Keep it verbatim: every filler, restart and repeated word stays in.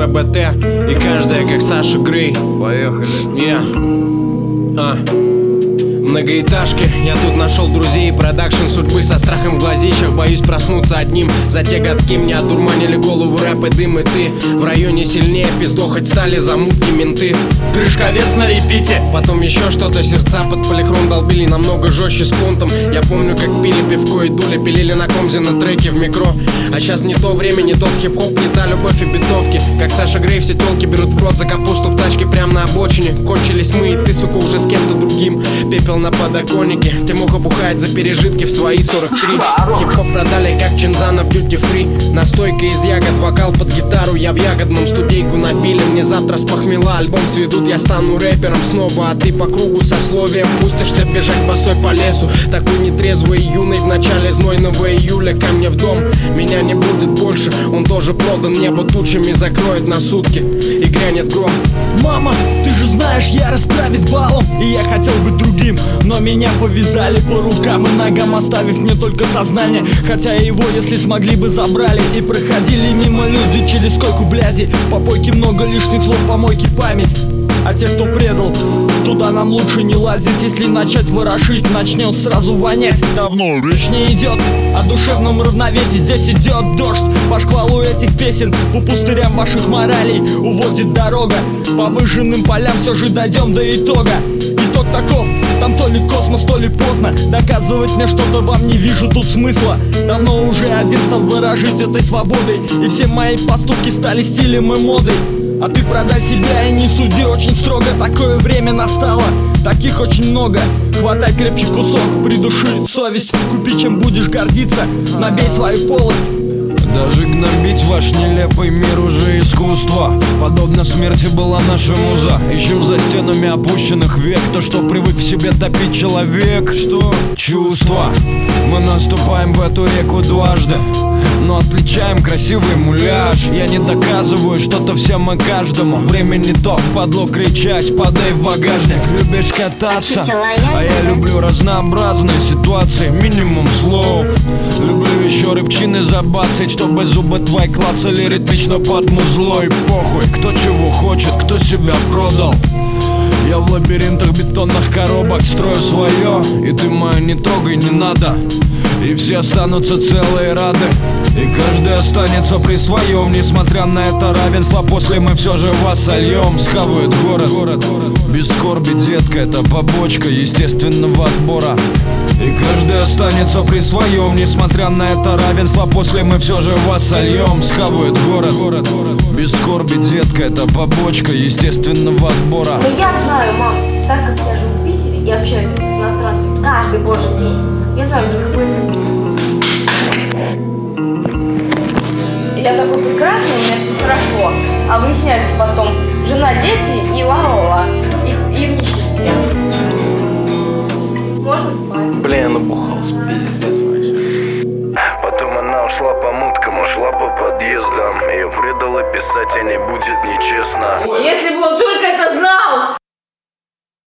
ПБТ. И каждая как Саша Грей. Поехали. Yeah. А. Многоэтажки, я тут нашел друзей. Продакшн судьбы со страхом в глазищах. Боюсь проснуться одним. За те годки мне одурманили голову рэп и дым. И ты в районе сильнее пиздохать стали замутки менты. Крышковец на репите. Потом еще что-то, сердца под полихром долбили намного жестче с понтом. Я помню, как пили пивко и дули, пилили на комзе на треке в микро. А сейчас не то время, не тот хип-хоп, не та любовь и битовки. Как Саша Грей, все телки берут в рот за капусту в тачке прямо на обочине. Кончились мы, и ты, сука, уже с кем-то другим. Пепел на подоконнике, Тимуха бухает за пережитки в свои сорок три. Хип-хоп продали как Чинзана в дьюти фри. Настойка из ягод, вокал под гитару. Я в ягодном, студейку напили. Мне завтра с похмела альбом сведут. Я стану рэпером снова, а ты по кругу сословием пустишься бежать босой по лесу. Такой нетрезвый и юный в начале знойного июля. Ко мне в дом, меня не будет больше. Он тоже продан, небо тучами закроет на сутки. И грянет гром. Мама, ты же знаешь, я расправит балом. И я хотел быть другим, но меня повязали по рукам и ногам, оставив мне только сознание. Хотя его, если смогли бы, забрали. И проходили мимо люди через койку бляди. Попойки много лишних слов, помойки память. А те, кто предал, туда нам лучше не лазить. Если начать ворошить, начнет сразу вонять. Давно речь не идет о душевном равновесии. Здесь идет дождь по шквалу этих песен. По пустырям ваших моралей уводит дорога. По выжженным полям все же дойдем до итога. Итог таков, там то ли космос, то ли поздно. Доказывать мне что-то вам не вижу тут смысла. Давно уже один стал выражить этой свободой. И все мои поступки стали стилем и модой. А ты продай себя и не суди очень строго. Такое время настало, таких очень много. Хватай крепче кусок, придуши совесть. Купи, чем будешь гордиться, набей свою полость. Даже гнобить ваш нелепый мир уже искусство. Подобно смерти была наша муза. Ищем за стенами опущенных век то, что привык в себе топить человек. Что? Чувства. Мы наступаем в эту реку дважды, но отличаем красивый муляж. Я не доказываю что-то всем и каждому. Время не то, впадло кричать, падай в багажник. Любишь кататься, а я люблю разнообразные ситуации. Минимум слов. Люблю еще рыбчины забацать, чтобы зубы твои клацали ритмично под музлой. Похуй, кто чего хочет, кто себя продал. Я в лабиринтах бетонных коробок строю свое. И ты мою не трогай, не надо. И все останутся целые и рады. И каждый останется при своем. Несмотря на это равенство, после мы все же вас сольем. Схавает город, город, город. Без скорби, детка, это побочка естественного отбора. И каждый останется при своем. Несмотря на это равенство, после мы все же вас сольем. Схавает город, город, город. Без скорби, детка, это побочка естественного отбора. Но я знаю, мам, так как я живу в Питере и общаюсь с иностранцами каждый божий день, я знаю, никакой любви. Я такой прекрасный, у меня все хорошо. А выясняется потом, жена, дети и ларола, и, и в нищете. Можно спать. Блин, набухался, пиздец вообще. Потом она ушла по муткам, ушла по подъездам. Ее предала писать, а не будет нечестно. Если бы он только это знал!